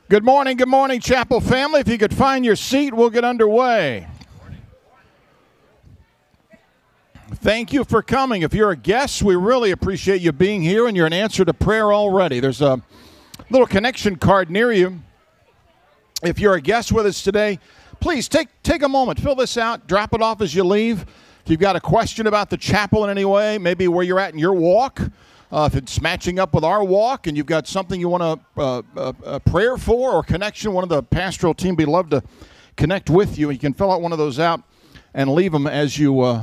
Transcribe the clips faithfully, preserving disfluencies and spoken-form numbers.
Good morning, good morning, Chapel family. If you could find your seat, we'll get underway. Thank you for coming. If you're a guest, we really appreciate you being here, and you're an answer to prayer already. There's a little connection card near you. If you're a guest with us today, please take, take a moment, fill this out, drop it off as you leave. If you've got a question about the chapel in any way, maybe where you're at in your walk, Uh, if it's matching up with our walk and you've got something you want to uh, uh, uh, prayer for or connection, one of the pastoral team would love to connect with you. You can fill out one of those out and leave them as you uh,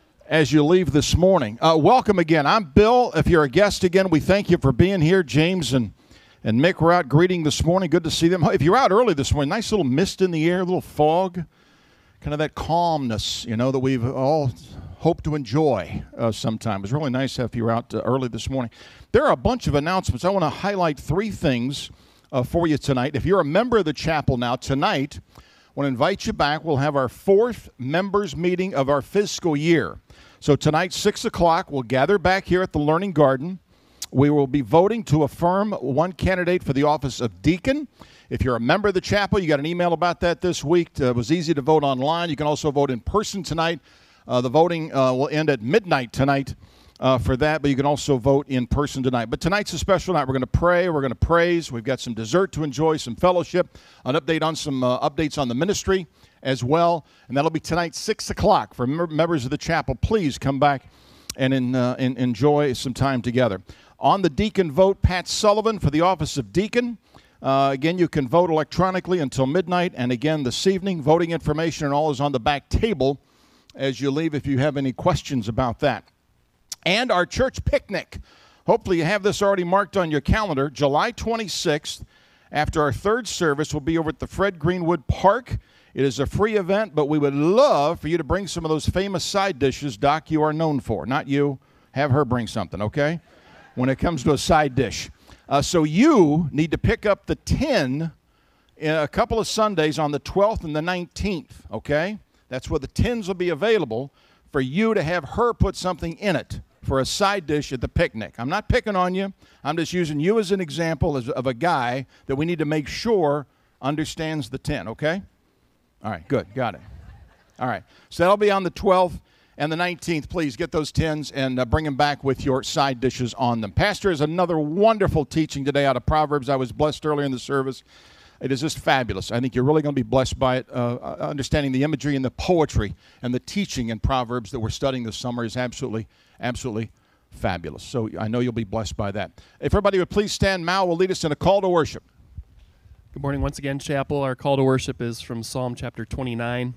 as you leave this morning. Uh, welcome again. I'm Bill. If you're a guest again, we thank you for being here. James and, and Mick were out greeting this morning. Good to see them. If you're out early this morning, nice little mist in the air, a little fog, kind of that calmness, you know, that we've all hope to enjoy uh, sometime. It was really nice if you were out uh, early this morning. There are a bunch of announcements. I want to highlight three things uh, for you tonight. If you're a member of the chapel now, tonight, I want to invite you back. We'll have our fourth members meeting of our fiscal year. So tonight, six o'clock, we'll gather back here at the Learning Garden. We will be voting to affirm one candidate for the office of deacon. If you're a member of the chapel, you got an email about that this week. Uh, it was easy to vote online. You can also vote in person tonight. Uh, the voting uh, will end at midnight tonight uh, for that, but you can also vote in person tonight. But tonight's a special night. We're going to pray. We're going to praise. We've got some dessert to enjoy, some fellowship, an update on some uh, updates on the ministry as well. And that'll be tonight, six o'clock. For mem- members of the chapel, please come back and, in, uh, and enjoy some time together. On the deacon vote, Pat Sullivan for the office of deacon. Uh, again, you can vote electronically until midnight. And again, this evening, voting information and all is on the back table as you leave if you have any questions about that. And our church picnic. Hopefully you have this already marked on your calendar. July twenty-sixth, after our third service, we'll be over at the Fred Greenwood Park. It is a free event, but we would love for you to bring some of those famous side dishes, Doc, you are known for. Not you. Have her bring something, okay? When it comes to a side dish. Uh, so you need to pick up the tin in a couple of Sundays on the twelfth and the nineteenth, okay? That's where the tins will be available for you to have her put something in it for a side dish at the picnic. I'm not picking on you. I'm just using you as an example as, of a guy that we need to make sure understands the tin, okay? All right, good, got it. All right, so that'll be on the twelfth and the nineteenth. Please get those tins and uh, bring them back with your side dishes on them. Pastor has another wonderful teaching today out of Proverbs. I was blessed earlier in the service. It is just fabulous. I think you're really going to be blessed by it. Uh, understanding the imagery and the poetry and the teaching in Proverbs that we're studying this summer is absolutely, absolutely fabulous. So I know you'll be blessed by that. If everybody would please stand, Mal will lead us in a call to worship. Good morning once again, Chapel. Our call to worship is from Psalm chapter twenty-nine,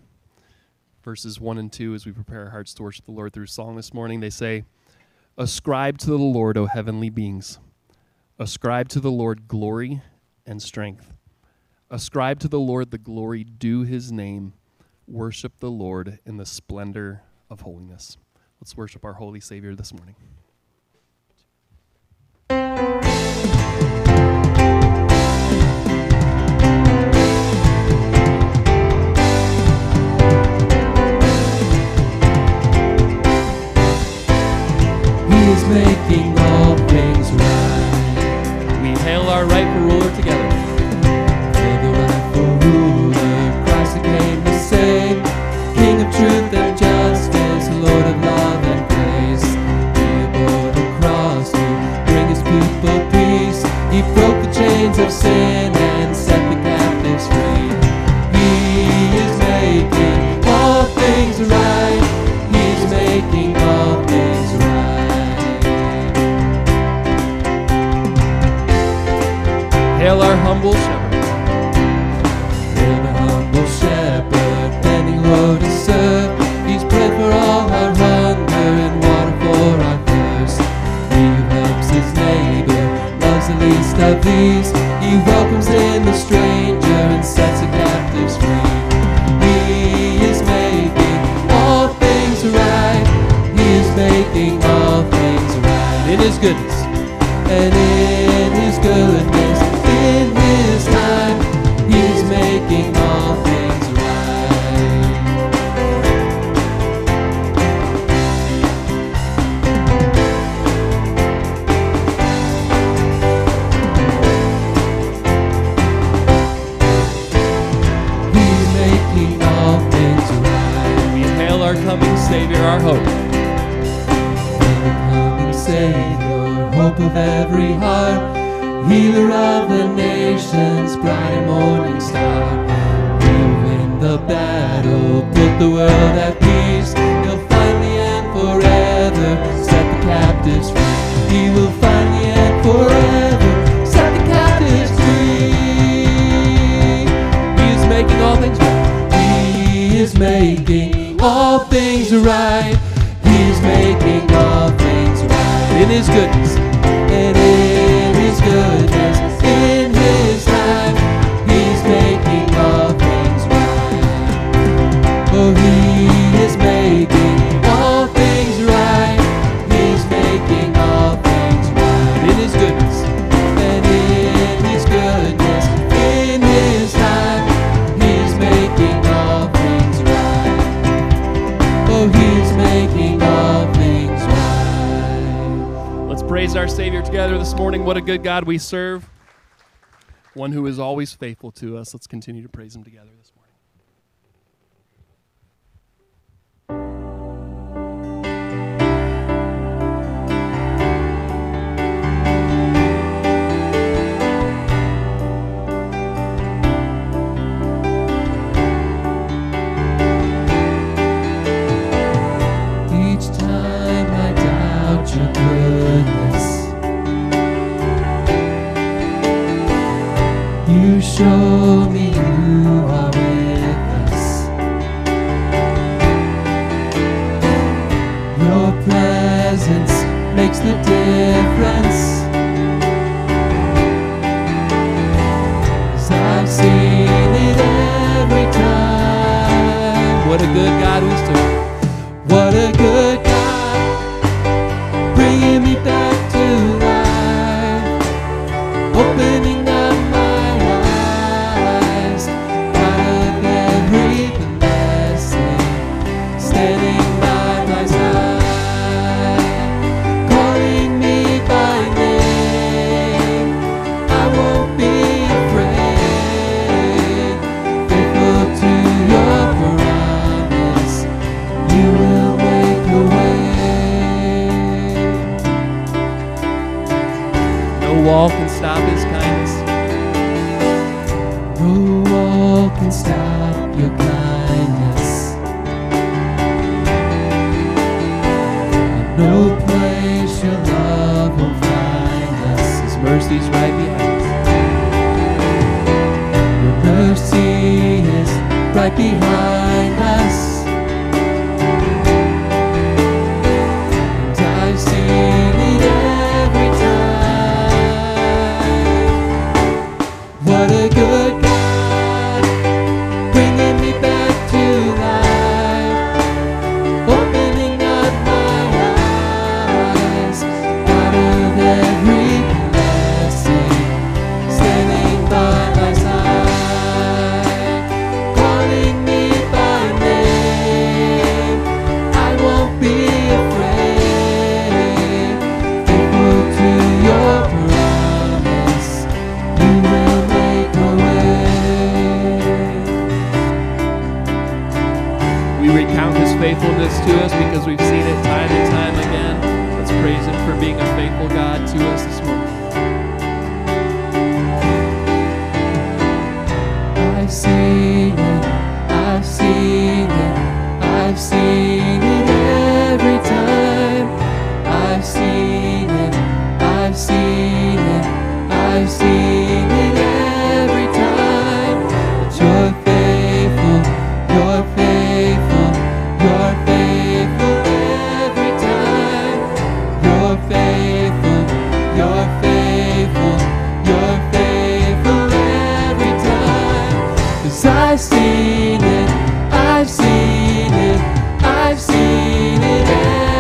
verses one and two, as we prepare our hearts to worship the Lord through song this morning. They say, "Ascribe to the Lord, O heavenly beings. Ascribe to the Lord glory and strength. Ascribe to the Lord the glory due his name. Worship the Lord in the splendor of holiness." Let's worship our holy Savior this morning. He is making all things right. We hail our rightful ruler together. King of truth and justice, Lord of love and grace. He bore the cross to bring his people peace. He broke the chains of sin and set the captives free. He is making all things right. He's making all things right. Hail our humble shepherd. Hail the humble shepherd, bending low to serve. He's bread for all our hunger and water for our thirst. He who helps his neighbor loves the least of these. He welcomes in the stranger and sets the captives free. He is making all things right. He is making all things right. In his goodness and in his goodness, in his time, he's making all things right. Savior, our hope. Loving Savior, hope of every heart, healer of the nations, bright and morning star. You win the battle, put the world at peace. He'll finally and forever set the captives free. He will finally and forever set the captives free. He is making all things right. He is making all things right. He is making all things right. In His goodness and in His goodness, in His time, He's making all things right. Oh, He is making all things right. He's making all things right. In His goodness and in His goodness, in His time, He's making all things right. Oh, He's making all things right. Let's praise our Savior together this morning. What a good God we serve. One who is always faithful to us. Let's continue to praise Him together this morning. Each time I doubt your goodness, you show me you are with us. Your presence makes the difference. 'Cause I've seen it every time. What a good God we serve. What a good God, bringing me back to life, opening up my eyes, out of every blessing, standing by my side, calling me by name. I won't be afraid, faithful to your promise, you will make a way. No wall can stop His kindness. No wall can stop your kindness. No place your love will find us. His mercy's right behind us. Your mercy is right behind us. And I've seen it every time. What a good God, bringing me back to life, opening up my eyes, out of every blessing, standing by my side, calling me by name. I won't be afraid, faithful to your promise, you will make a way. We recount His faithfulness to us because we've seen it time and time again. Let's praise Him for being a faithful God to us this morning. I've seen it, I've seen it, I've seen it every time. I've seen it, I've seen it, I've seen it every time. But you're faithful, you're faithful, you're faithful every time. You're faithful, you're faithful, you're faithful every time. 'Cause I've seen it, I've seen it, I've seen it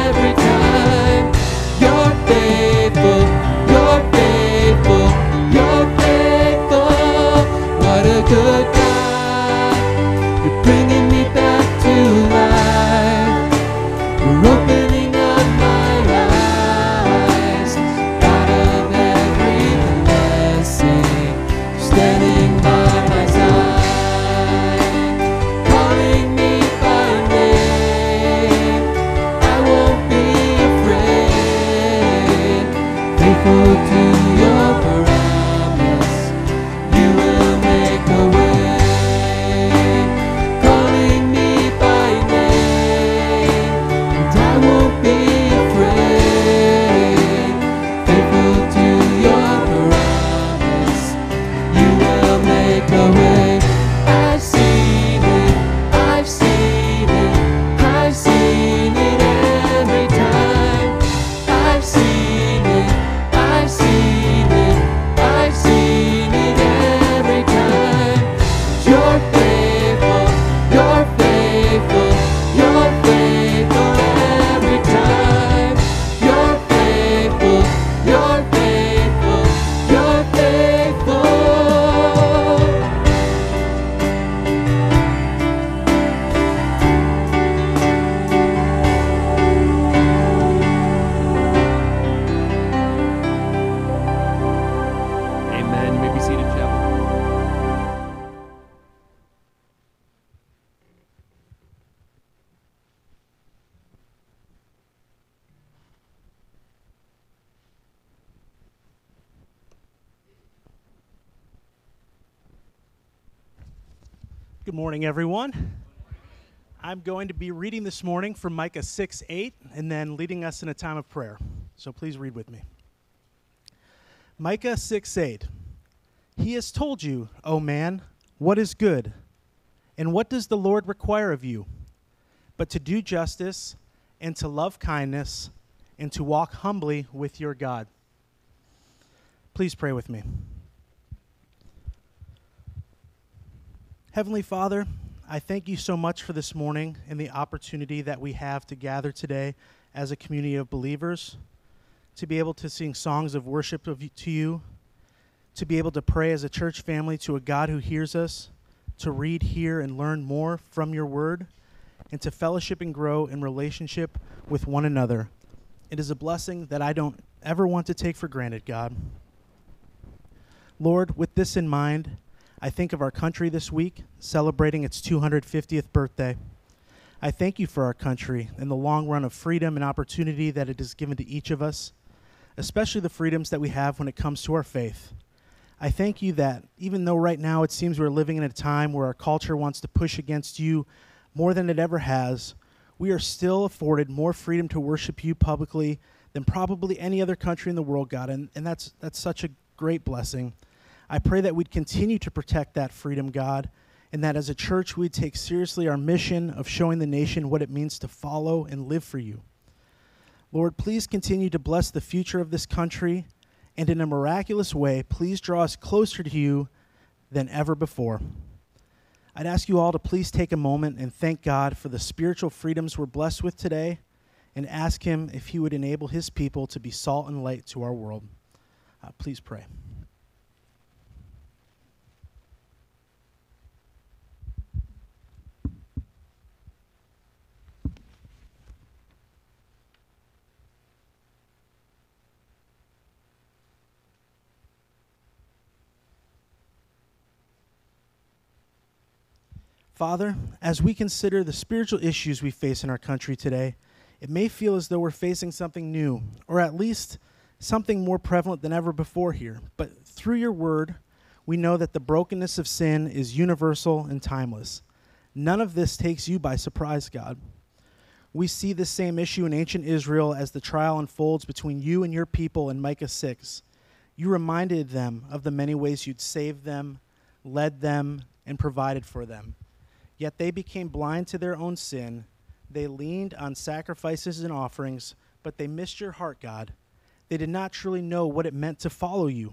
Good morning, everyone. I'm going to be reading this morning from Micah six eight and then leading us in a time of prayer. So please read with me. Micah six eight. He has told you, O man, what is good, and what does the Lord require of you, but to do justice and to love kindness and to walk humbly with your God. Please pray with me. Heavenly Father, I thank you so much for this morning and the opportunity that we have to gather today as a community of believers, to be able to sing songs of worship of you, to you, to be able to pray as a church family to a God who hears us, to read, hear, and learn more from your word, and to fellowship and grow in relationship with one another. It is a blessing that I don't ever want to take for granted, God. Lord, with this in mind, I think of our country this week, celebrating its two hundred fiftieth birthday. I thank you for our country and the long run of freedom and opportunity that it has given to each of us, especially the freedoms that we have when it comes to our faith. I thank you that even though right now it seems we're living in a time where our culture wants to push against you more than it ever has, we are still afforded more freedom to worship you publicly than probably any other country in the world, God, and, and that's that's such a great blessing. I pray that we'd continue to protect that freedom, God, and that as a church we'd take seriously our mission of showing the nation what it means to follow and live for you. Lord, please continue to bless the future of this country, and in a miraculous way, please draw us closer to you than ever before. I'd ask you all to please take a moment and thank God for the spiritual freedoms we're blessed with today, and ask him if he would enable his people to be salt and light to our world. Uh, please pray. Father, as we consider the spiritual issues we face in our country today, it may feel as though we're facing something new, or at least something more prevalent than ever before here. But through your word, we know that the brokenness of sin is universal and timeless. None of this takes you by surprise, God. We see this same issue in ancient Israel as the trial unfolds between you and your people in Micah six. You reminded them of the many ways you'd saved them, led them, and provided for them. Yet they became blind to their own sin. They leaned on sacrifices and offerings, but they missed your heart, God. They did not truly know what it meant to follow you.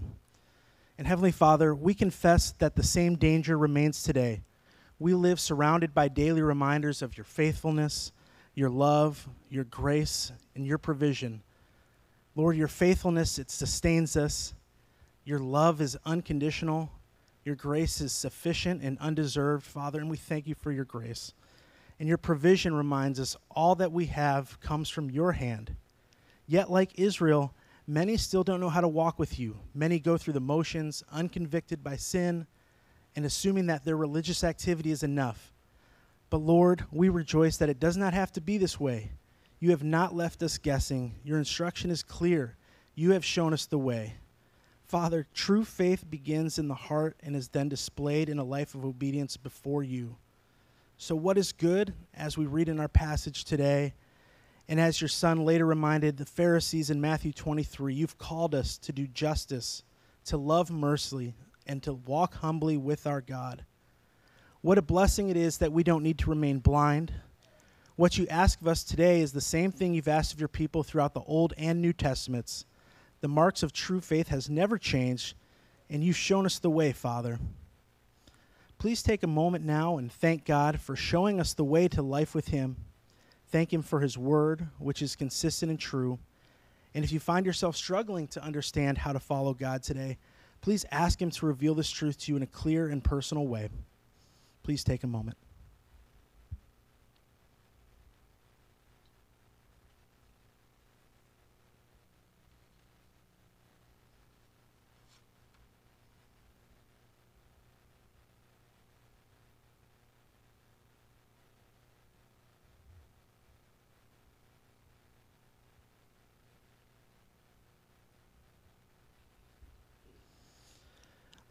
And Heavenly Father, we confess that the same danger remains today. We live surrounded by daily reminders of your faithfulness, your love, your grace, and your provision. Lord, your faithfulness, it sustains us. Your love is unconditional. Your grace is sufficient and undeserved, Father, and we thank you for your grace. And your provision reminds us all that we have comes from your hand. Yet, like Israel, many still don't know how to walk with you. Many go through the motions, unconvicted by sin, and assuming that their religious activity is enough. But Lord, we rejoice that it does not have to be this way. You have not left us guessing. Your instruction is clear. You have shown us the way. Father, true faith begins in the heart and is then displayed in a life of obedience before you. So what is good, as we read in our passage today, and as your son later reminded the Pharisees in Matthew twenty-three, you've called us to do justice, to love mercy, and to walk humbly with our God. What a blessing it is that we don't need to remain blind. What you ask of us today is the same thing you've asked of your people throughout the Old and New Testaments. The marks of true faith has never changed, and you've shown us the way, Father. Please take a moment now and thank God for showing us the way to life with him. Thank him for his word, which is consistent and true. And if you find yourself struggling to understand how to follow God today, please ask him to reveal this truth to you in a clear and personal way. Please take a moment.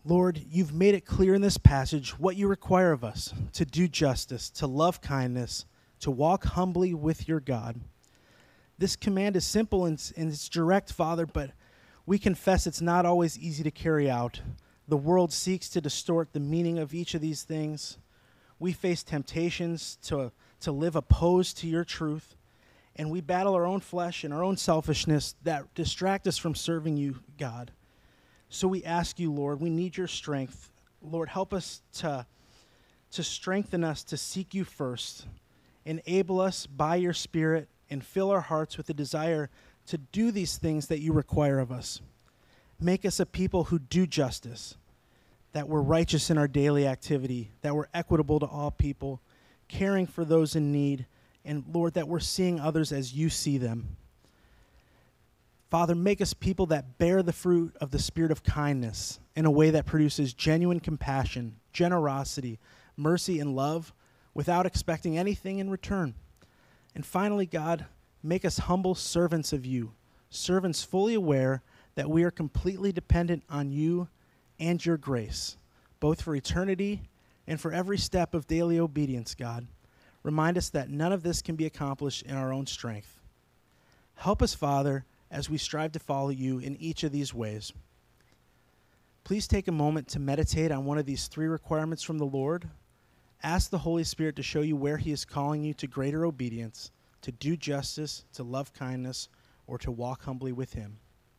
Lord, you've made it clear in this passage what you require of us: to do justice, to love kindness, to walk humbly with your God. This command is simple and, and it's direct, Father, but we confess it's not always easy to carry out. The world seeks to distort the meaning of each of these things. We face temptations to, to live opposed to your truth, and we battle our own flesh and our own selfishness that distract us from serving you, God. So we ask you, Lord, we need your strength. Lord, help us to, to strengthen us to seek you first. Enable us by your Spirit and fill our hearts with the desire to do these things that you require of us. Make us a people who do justice, that we're righteous in our daily activity, that we're equitable to all people, caring for those in need, and Lord, that we're seeing others as you see them. Father, make us people that bear the fruit of the spirit of kindness in a way that produces genuine compassion, generosity, mercy, and love without expecting anything in return. And finally, God, make us humble servants of you, servants fully aware that we are completely dependent on you and your grace, both for eternity and for every step of daily obedience, God. Remind us that none of this can be accomplished in our own strength. Help us, Father, as we strive to follow you in each of these ways. Please take a moment to meditate on one of these three requirements from the Lord. Ask the Holy Spirit to show you where he is calling you to greater obedience, to do justice, to love kindness, or to walk humbly with him.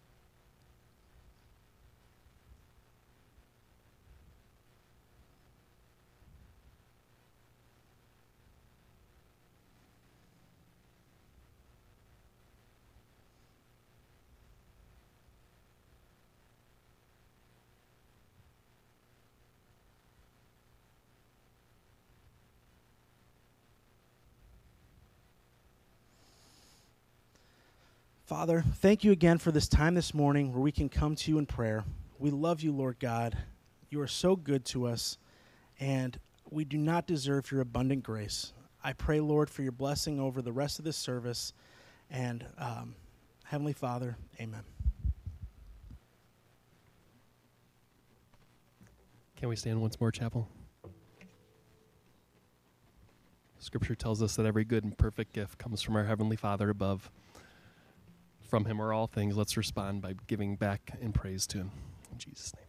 Father, thank you again for this time this morning where we can come to you in prayer. We love you, Lord God. You are so good to us, and we do not deserve your abundant grace. I pray, Lord, for your blessing over the rest of this service, and um, Heavenly Father, amen. Can we stand once more, chapel? Scripture tells us that every good and perfect gift comes from our Heavenly Father above. From him are all things. Let's respond by giving back in praise to him. In Jesus' name.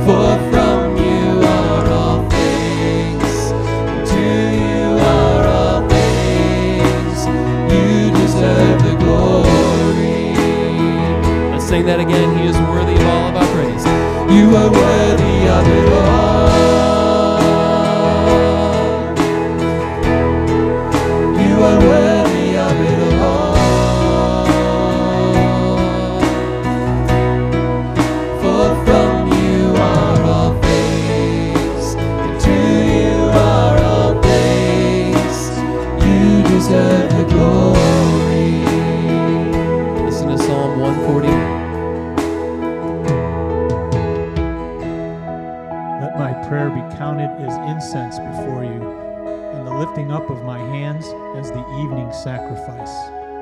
For from you are all things, and to you are all things. You deserve the glory. Let's sing that again. He is worthy of all of our praise. You are worthy of it all. You are worthy of it all. For from you are all things, and to you are all things. You deserve the glory. Listen to Psalm one forty. Let my prayer be counted as incense before you, and the lifting up of my hands as the evening sacrifice.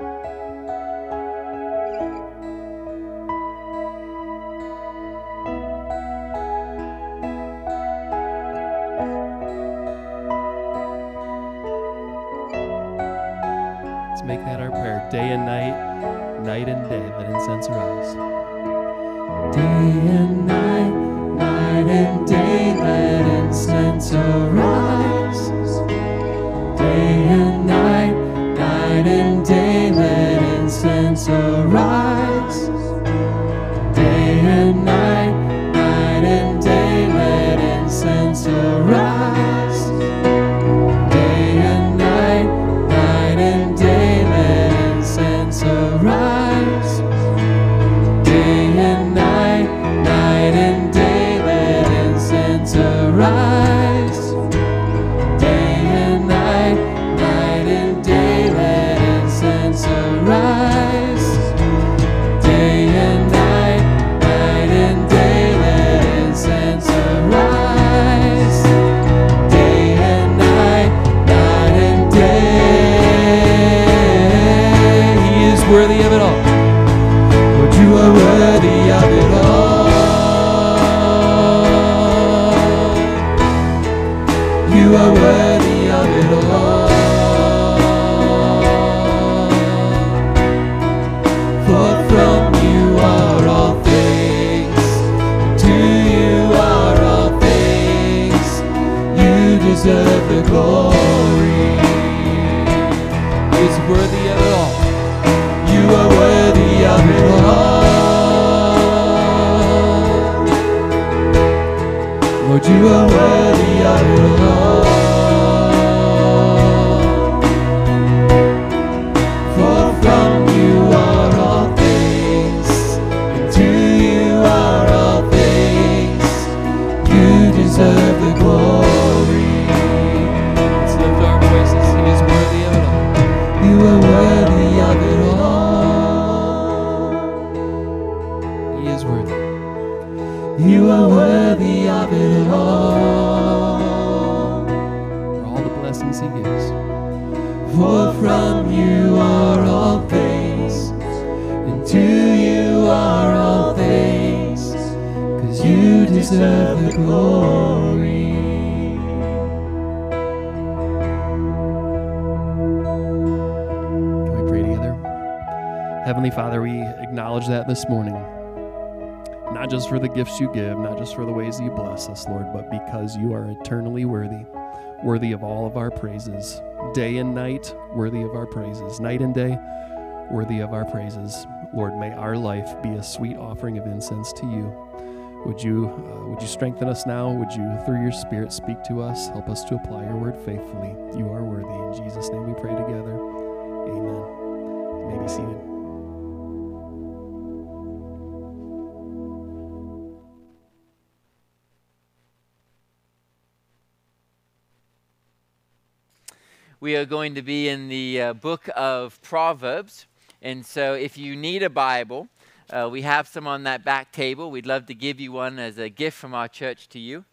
Let's make that our prayer. Day and night, night and day, let incense arise. Day and night, night and day, let incense arise. Day and night, night and day, let incense arise. Day and night, night and day, let incense arise. Day and night, night and day, let incense arise. Day and night, night and day, let incense arise. Day and night, night and day, let incense arise. Day and night, night and day, let incense arise. Day and night, night and day. He is worthy of it all. Lord, you are worthy of it all. You are worthy of it all. For from you are all things, and to you are all things. You deserve the glory. He is worthy of it all. You are worthy of it all. Lord, you are worthy of it all. For from you are all things, and to you are all things. You deserve the glory. Let's lift our voices. He is worthy of it all. You are worthy of it all. He is worthy. You are worthy of it all. For all the blessings he gives. For from you are all things, and to you are all things. 'Cause you deserve the glory. Can we pray together? Heavenly Father, we acknowledge that this morning. Not just for the gifts you give, not just for the ways that you bless us, Lord, but because you are eternally worthy, worthy of all of our praises. Day and night, worthy of our praises. Night and day, worthy of our praises. Lord, may our life be a sweet offering of incense to you. Would you, uh, would you strengthen us now? Would you, through your Spirit, speak to us? Help us to apply your word faithfully. You are worthy. In Jesus' name we pray together. Amen. You may be seated. We are going to be in the uh, book of Proverbs. And so if you need a Bible, uh, we have some on that back table. We'd love to give you one as a gift from our church to you.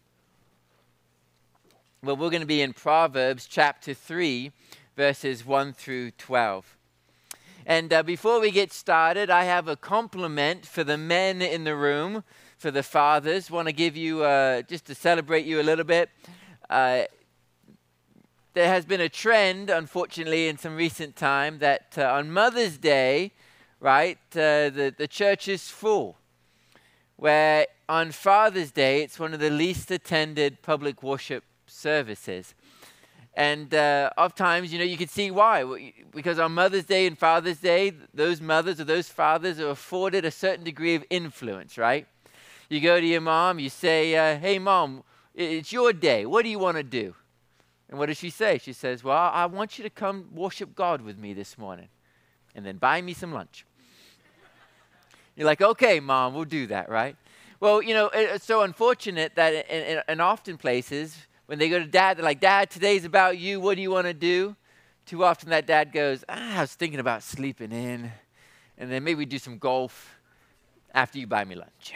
Well, we're going to be in Proverbs chapter three, verses one through twelve. And uh, before we get started, I have a compliment for the men in the room, for the fathers. Want to give you, uh, just to celebrate you a little bit. Uh, There has been a trend, unfortunately, in some recent time that uh, on Mother's Day, right, uh, the, the church is full, where on Father's Day, it's one of the least attended public worship services. And uh, oftentimes, you know, you can see why. Because on Mother's Day and Father's Day, those mothers or those fathers are afforded a certain degree of influence, right? You go to your mom, you say, uh, hey, Mom, it's your day. What do you want to do? And what does she say? She says, well, I want you to come worship God with me this morning and then buy me some lunch. You're like, okay, Mom, we'll do that, right? Well, you know, it's so unfortunate that in, in, in often places, when they go to Dad, they're like, Dad, today's about you. What do you want to do? Too often that dad goes, ah, I was thinking about sleeping in, and then maybe do some golf after you buy me lunch.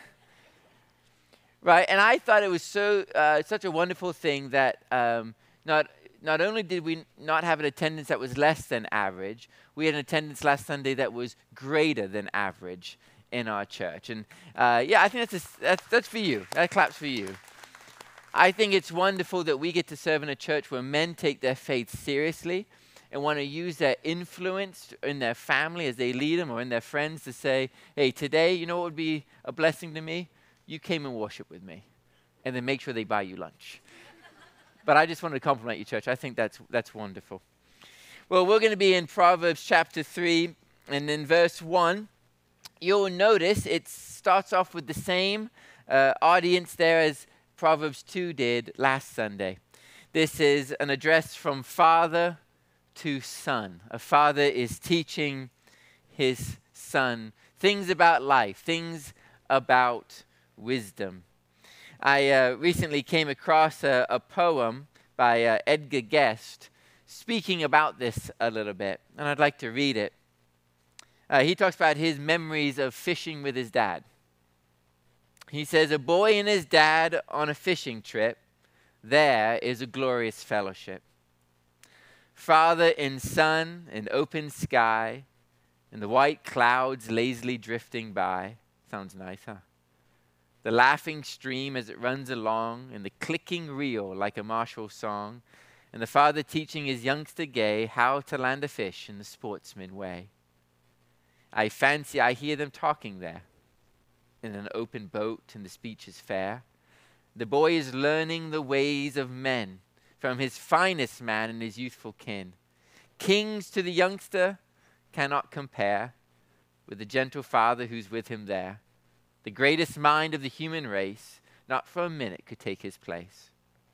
Right? And I thought it was so uh, such a wonderful thing that um, not not only did we not have an attendance that was less than average, we had an attendance last Sunday that was greater than average in our church. And uh, yeah, I think that's, a, that's that's for you. That claps for you. I think it's wonderful that we get to serve in a church where men take their faith seriously and want to use their influence in their family as they lead them or in their friends to say, hey, today, you know what would be a blessing to me? You came and worship with me. And then make sure they buy you lunch. But I just wanted to compliment you, church. I think that's that's wonderful. Well, we're going to be in Proverbs chapter three, and in verse one, you'll notice it starts off with the same uh, audience there as Proverbs two did last Sunday. This is an address from father to son. A father is teaching his son things about life, things about wisdom. I uh, recently came across a, a poem by uh, Edgar Guest speaking about this a little bit, and I'd like to read it. Uh, he talks about his memories of fishing with his dad. He says, a boy and his dad on a fishing trip, there is a glorious fellowship. Father and son, an open sky, and the white clouds lazily drifting by. Sounds nice, huh? The laughing stream as it runs along, and the clicking reel like a martial song, and the father teaching his youngster gay how to land a fish in the sportsman way. I fancy I hear them talking there, in an open boat, and the speech is fair. The boy is learning the ways of men from his finest man and his youthful kin. Kings to the youngster cannot compare with the gentle father who's with him there. The greatest mind of the human race, not for a minute could take his place.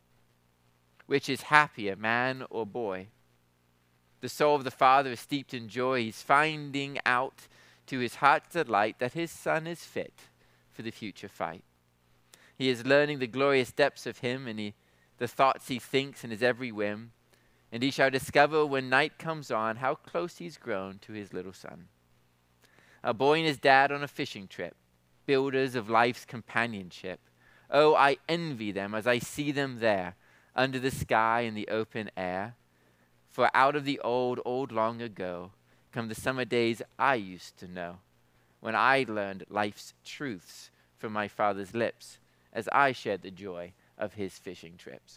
Which is happier, man or boy? The soul of the father is steeped in joy. He's finding out to his heart's delight that his son is fit for the future fight. He is learning the glorious depths of him and he, the thoughts he thinks in his every whim. And he shall discover when night comes on how close he's grown to his little son. A boy and his dad on a fishing trip, builders of life's companionship. Oh, I envy them as I see them there, under the sky in the open air. For out of the old, old long ago, come the summer days I used to know, when I learned life's truths from my father's lips, as I shared the joy of his fishing trips.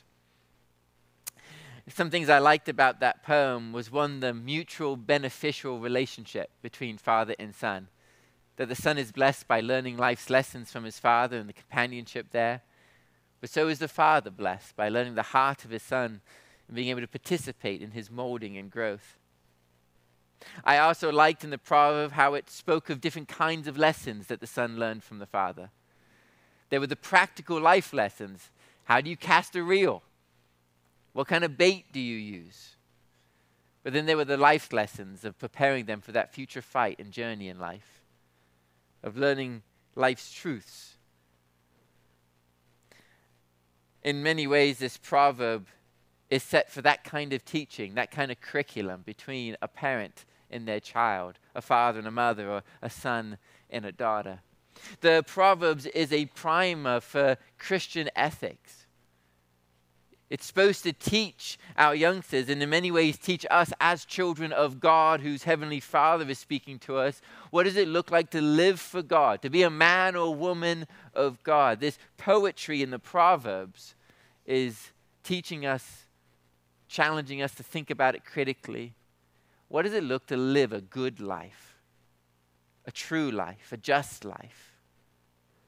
Some things I liked about that poem was, one, the mutual beneficial relationship between father and son. That the son is blessed by learning life's lessons from his father and the companionship there. But so is the father blessed by learning the heart of his son and being able to participate in his molding and growth. I also liked in the proverb how it spoke of different kinds of lessons that the son learned from the father. There were the practical life lessons. How do you cast a reel? What kind of bait do you use? But then there were the life lessons of preparing them for that future fight and journey in life, of learning life's truths. In many ways, this proverb is set for that kind of teaching, that kind of curriculum between a parent and their child, a father and a mother, or a son and a daughter. The Proverbs is a primer for Christian ethics. It's supposed to teach our youngsters, and in many ways teach us as children of God, whose Heavenly Father is speaking to us. What does it look like to live for God, to be a man or woman of God? This poetry in the Proverbs is teaching us, challenging us to think about it critically. What does it look to live a good life, a true life, a just life?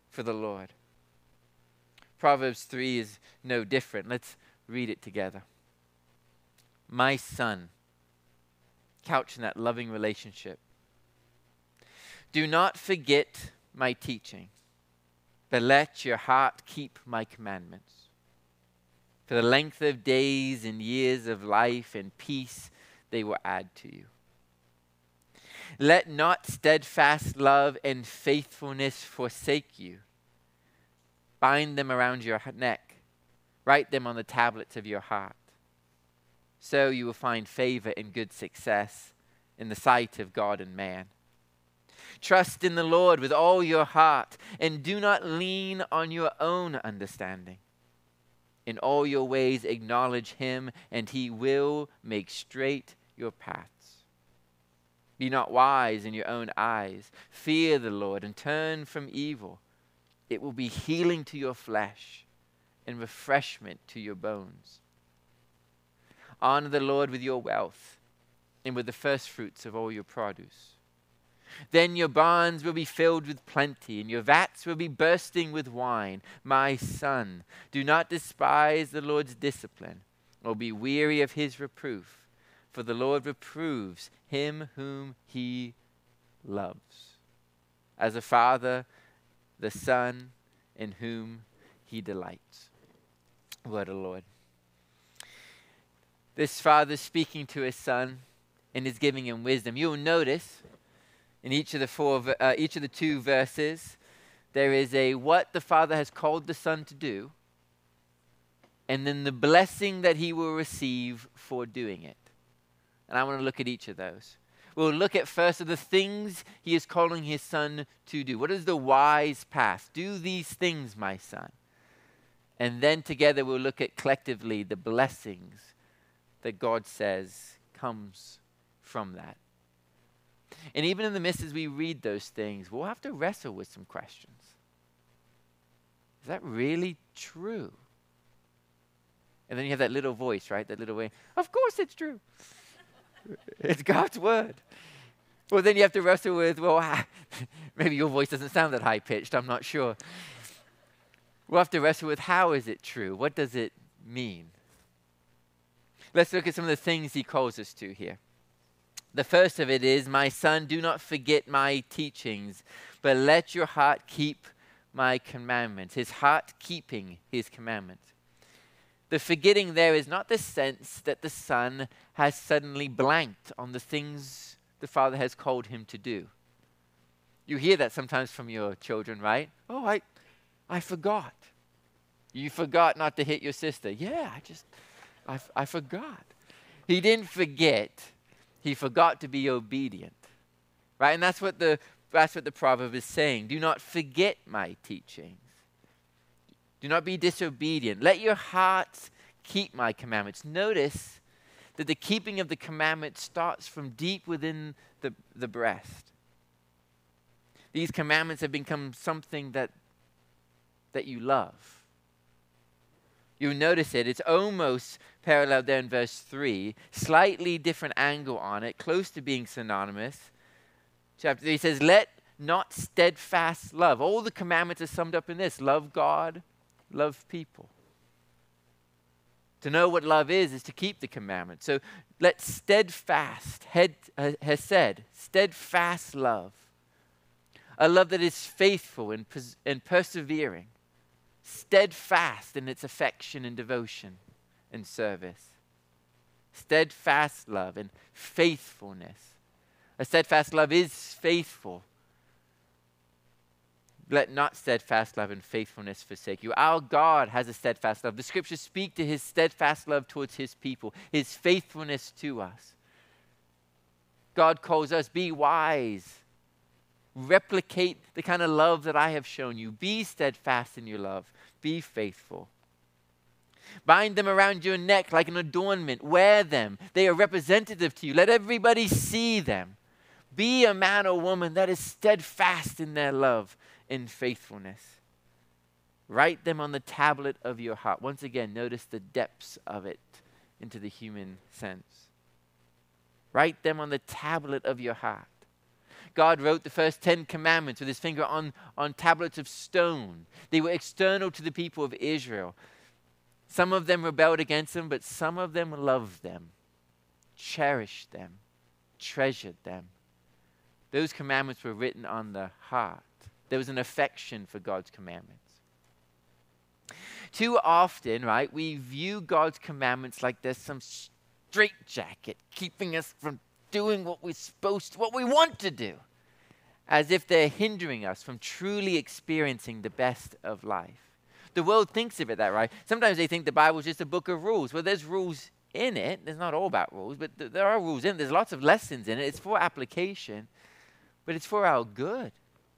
for the Lord. Proverbs three is no different. Let's read it together. My son, couch in that loving relationship. Do not forget my teaching, but let your heart keep my commandments. For the length of days and years of life and peace they will add to you. Let not steadfast love and faithfulness forsake you. Bind them around your neck. Write them on the tablets of your heart. So you will find favor and good success in the sight of God and man. Trust in the Lord with all your heart, and do not lean on your own understanding. In all your ways acknowledge him, and he will make straight your paths. Be not wise in your own eyes. Fear the Lord and turn from evil. It will be healing to your flesh and refreshment to your bones. Honor the Lord with your wealth and with the first fruits of all your produce. Then your barns will be filled with plenty, and your vats will be bursting with wine. My son, do not despise the Lord's discipline, or be weary of his reproof, for the Lord reproves him whom he loves, as a father the son in whom he delights. Word of the Lord. This father is speaking to his son and is giving him wisdom. You'll notice in each of the four, uh, each of the two verses, there is a what the Father has called the Son to do, and then the blessing that he will receive for doing it. And I want to look at each of those. We'll look at first of the things he is calling his son to do. What is the wise path? Do these things, my son. And then together we'll look at collectively the blessings that God says comes from that. And even in the midst as we read those things, we'll have to wrestle with some questions. Is that really true? And then you have that little voice, right? That little way, of course it's true. It's God's word. Well, then you have to wrestle with, well, maybe your voice doesn't sound that high-pitched. I'm not sure. We'll have to wrestle with, how is it true? What does it mean? Let's look at some of the things he calls us to here. The first of it is, my son, do not forget my teachings, but let your heart keep my commandments. His heart keeping his commandments. The forgetting there is not the sense that the son has suddenly blanked on the things the father has called him to do. You hear that sometimes from your children, right? Oh, I, I forgot. You forgot not to hit your sister. Yeah, I just, I, I forgot. He didn't forget. He forgot to be obedient, right? And that's what the that's what the proverb is saying. Do not forget my teachings. Do not be disobedient. Let your hearts keep my commandments. Notice that the keeping of the commandments starts from deep within the, the breast. These commandments have become something that that you love. You'll notice it. It's almost parallel there in verse three. Slightly different angle on it, close to being synonymous. Chapter three says, let not steadfast love. All the commandments are summed up in this. Love God, love people. To know what love is, is to keep the commandments. So let steadfast, head, uh, has said, steadfast love. A love that is faithful and, pers- and persevering. Steadfast in its affection and devotion and service. Steadfast love and faithfulness. A steadfast love is faithful. Let not steadfast love and faithfulness forsake you. Our God has a steadfast love. The scriptures speak to his steadfast love towards his people, his faithfulness to us. God calls us, be wise. Replicate the kind of love that I have shown you. Be steadfast in your love. Be faithful. Bind them around your neck like an adornment. Wear them. They are representative to you. Let everybody see them. Be a man or woman that is steadfast in their love and faithfulness. Write them on the tablet of your heart. Once again, notice the depths of it into the human sense. Write them on the tablet of your heart. God wrote the first Ten Commandments with his finger on, on tablets of stone. They were external to the people of Israel. Some of them rebelled against them, but some of them loved them, cherished them, treasured them. Those commandments were written on the heart. There was an affection for God's commandments. Too often, right, we view God's commandments like there's some straitjacket keeping us from doing what we're supposed to, what we want to do, as if they're hindering us from truly experiencing the best of life. The world thinks of it that way. Sometimes they think the Bible is just a book of rules. Well, there's rules in it. There's not all about rules, but th- there are rules in it. There's lots of lessons in it. It's for application, but it's for our good.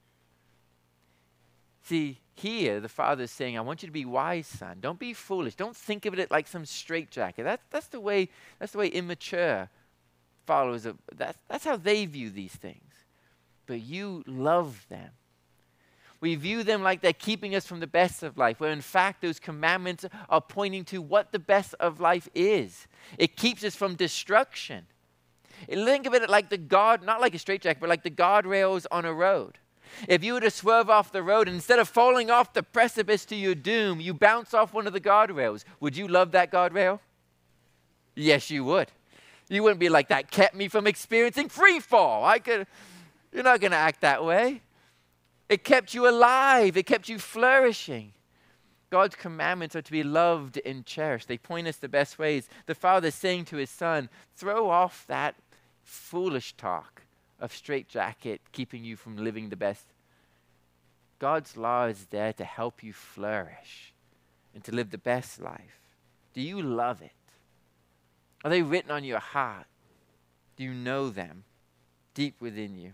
See, here the Father is saying, I want you to be wise, son. Don't be foolish. Don't think of it like some straitjacket. That's, that's, the way, that's the way immature followers of, that's, that's how they view these things. But you love them. We view them like they're keeping us from the best of life, where in fact those commandments are pointing to what the best of life is. It keeps us from destruction. Think of it like the guard, not like a straitjacket, but like the guardrails on a road. If you were to swerve off the road, and instead of falling off the precipice to your doom, you bounce off one of the guardrails, would you love that guardrail? Yes, you would. You wouldn't be like, that kept me from experiencing free fall. I could, you're not going to act that way. It kept you alive. It kept you flourishing. God's commandments are to be loved and cherished. They point us the best ways. The Father is saying to his Son, throw off that foolish talk of straitjacket keeping you from living the best. God's law is there to help you flourish and to live the best life. Do you love it? Are they written on your heart? Do you know them deep within you?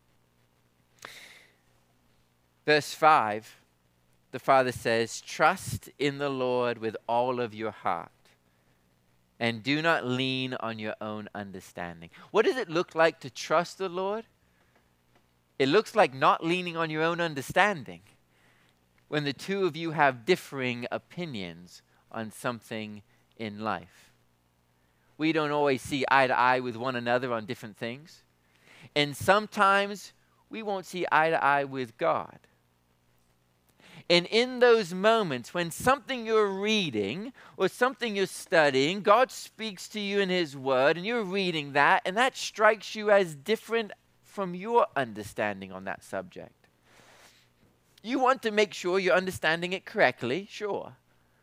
Verse five, the Father says, trust in the Lord with all of your heart and do not lean on your own understanding. What does it look like to trust the Lord? It looks like not leaning on your own understanding when the two of you have differing opinions on something in life. We don't always see eye to eye with one another on different things. And sometimes we won't see eye to eye with God. And in those moments when something you're reading or something you're studying, God speaks to you in his word and you're reading that and that strikes you as different from your understanding on that subject. You want to make sure you're understanding it correctly, sure.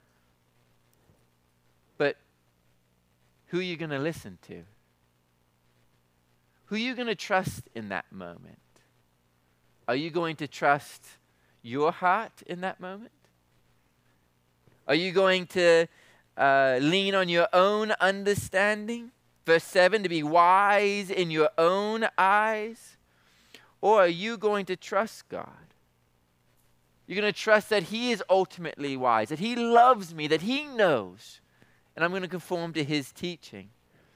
But who are you going to listen to? Who are you going to trust in that moment? Are you going to trust your heart in that moment? Are you going to uh, lean on your own understanding? Verse seven, to be wise in your own eyes? Or are you going to trust God? You're going to trust that he is ultimately wise, that he loves me, that he knows, and I'm going to conform to his teaching.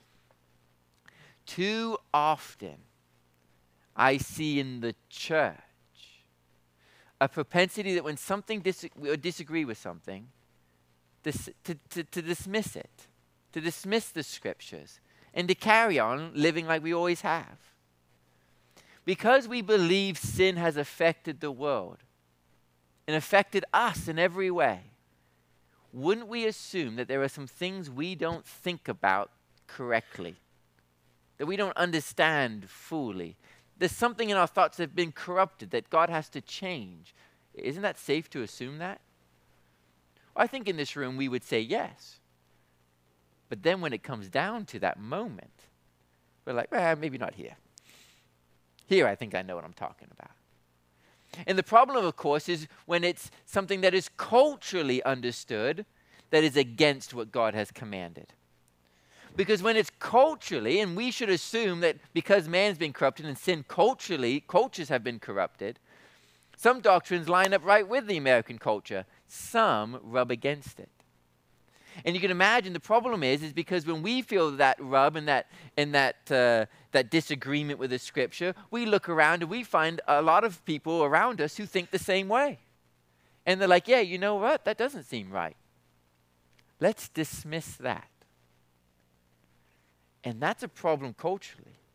Too often, I see in the church a propensity that when something dis- or disagree with something, dis- to, to, to dismiss it, to dismiss the scriptures, and to carry on living like we always have. Because we believe sin has affected the world and affected us in every way, wouldn't we assume that there are some things we don't think about correctly, that we don't understand fully? There's something in our thoughts that have been corrupted that God has to change. Isn't that safe to assume that? I think in this room we would say yes. But then when it comes down to that moment, we're like, well, maybe not here. Here I think I know what I'm talking about. And the problem, of course, is when it's something that is culturally understood that is against what God has commanded. Because when it's culturally, and we should assume that because man's been corrupted and sin culturally, cultures have been corrupted, some doctrines line up right with the American culture. Some rub against it. And you can imagine the problem is, is because when we feel that rub and that and that uh, that disagreement with the scripture, we look around and we find a lot of people around us who think the same way. And they're like, yeah, you know what? That doesn't seem right. Let's dismiss that. And that's a problem culturally.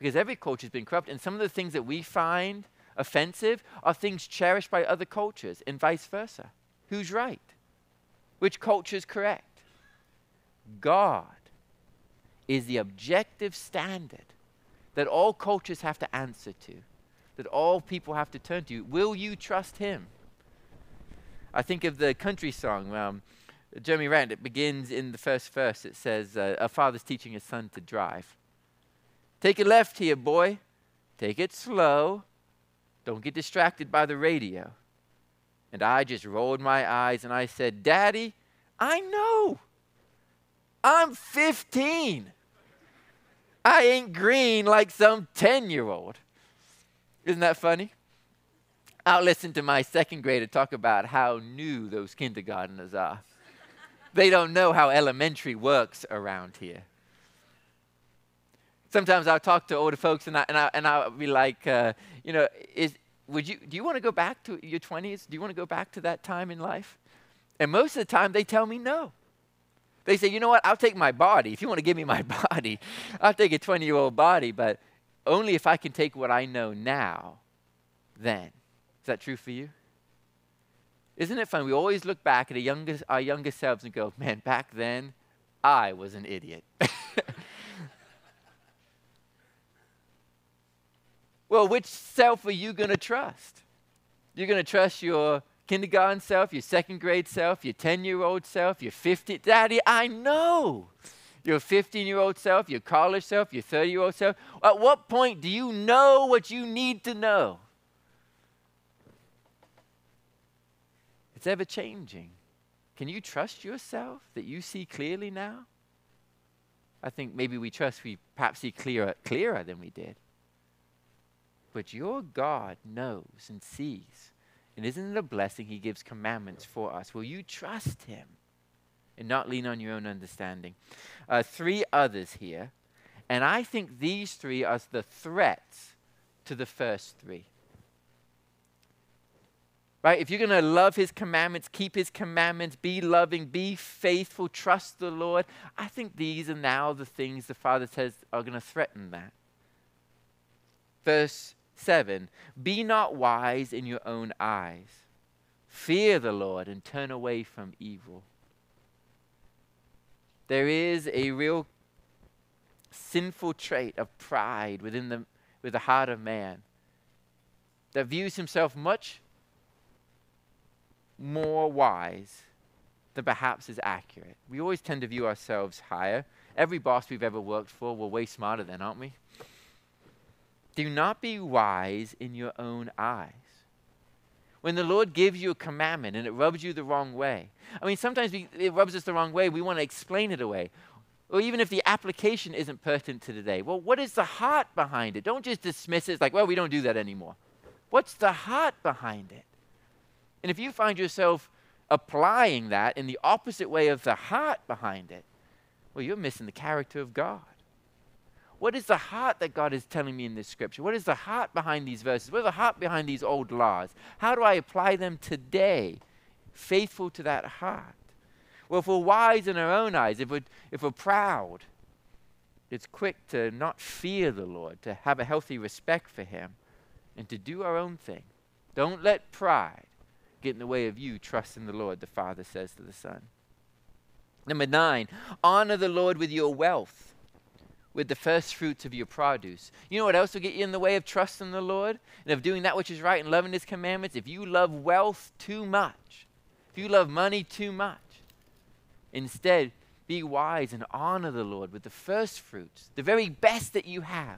because every culture has been corrupt, and some of the things that we find offensive are things cherished by other cultures, and vice versa. Who's right? Which culture is correct? God is the objective standard that all cultures have to answer to, that all people have to turn to. Will you trust him? I think of the country song, um, Jeremy Rand. It begins in the first verse. It says, uh, a father's teaching his son to drive. Take a left here, boy. Take it slow. Don't get distracted by the radio. And I just rolled my eyes and I said, Daddy, I know. I'm fifteen. I ain't green like some ten-year-old. Isn't that funny? I'll listen to my second grader talk about how new those kindergartners are. They don't know how elementary works around here. Sometimes I'll talk to older folks and, I, and, I, and I'll be like, uh, you know, is, would you, do you want to go back to your twenties? Do you want to go back to that time in life? And most of the time they tell me no. They say, you know what, I'll take my body. If you want to give me my body, I'll take a twenty-year-old body, but only if I can take what I know now, then. Is that true for you? Isn't it fun? We always look back at our younger, our younger selves and go, man, back then, I was an idiot. Well, which self are you going to trust? You're going to trust your kindergarten self, your second grade self, your ten-year-old self, your fifty. Daddy, I know. Your fifteen-year-old self, your college self, your thirty-year-old self. At what point do you know what you need to know? It's ever changing. Can you trust yourself that you see clearly now? I think maybe we trust we perhaps see clearer, clearer than we did. But your God knows and sees. And isn't it a blessing he gives commandments for us? Will you trust him and not lean on your own understanding? Uh, three others here. And I think these three are the threats to the first three. Right? If you're going to love his commandments, keep his commandments, be loving, be faithful, trust the Lord, I think these are now the things the Father says are going to threaten that. Verse seven, be not wise in your own eyes. Fear the Lord and turn away from evil. There is a real sinful trait of pride within the, with the heart of man that views himself much more wise than perhaps is accurate. We always tend to view ourselves higher. Every boss we've ever worked for, we're way smarter than, aren't we? Do not be wise in your own eyes. When the Lord gives you a commandment and it rubs you the wrong way, I mean, sometimes we, it rubs us the wrong way, we want to explain it away. Or even if the application isn't pertinent to today, well, what is the heart behind it? Don't just dismiss it. It's like, well, we don't do that anymore. What's the heart behind it? And if you find yourself applying that in the opposite way of the heart behind it, well, you're missing the character of God. What is the heart that God is telling me in this scripture? What is the heart behind these verses? What is the heart behind these old laws? How do I apply them today, faithful to that heart? Well, if we're wise in our own eyes, if we're, if we're proud, it's quick to not fear the Lord, to have a healthy respect for him, and to do our own thing. Don't let pride get in the way of you trusting the Lord, the Father says to the Son. Number nine, honor the Lord with your wealth, with the first fruits of your produce. You know what else will get you in the way of trusting the Lord and of doing that which is right and loving his commandments? If you love wealth too much, if you love money too much, instead be wise and honor the Lord with the first fruits, the very best that you have.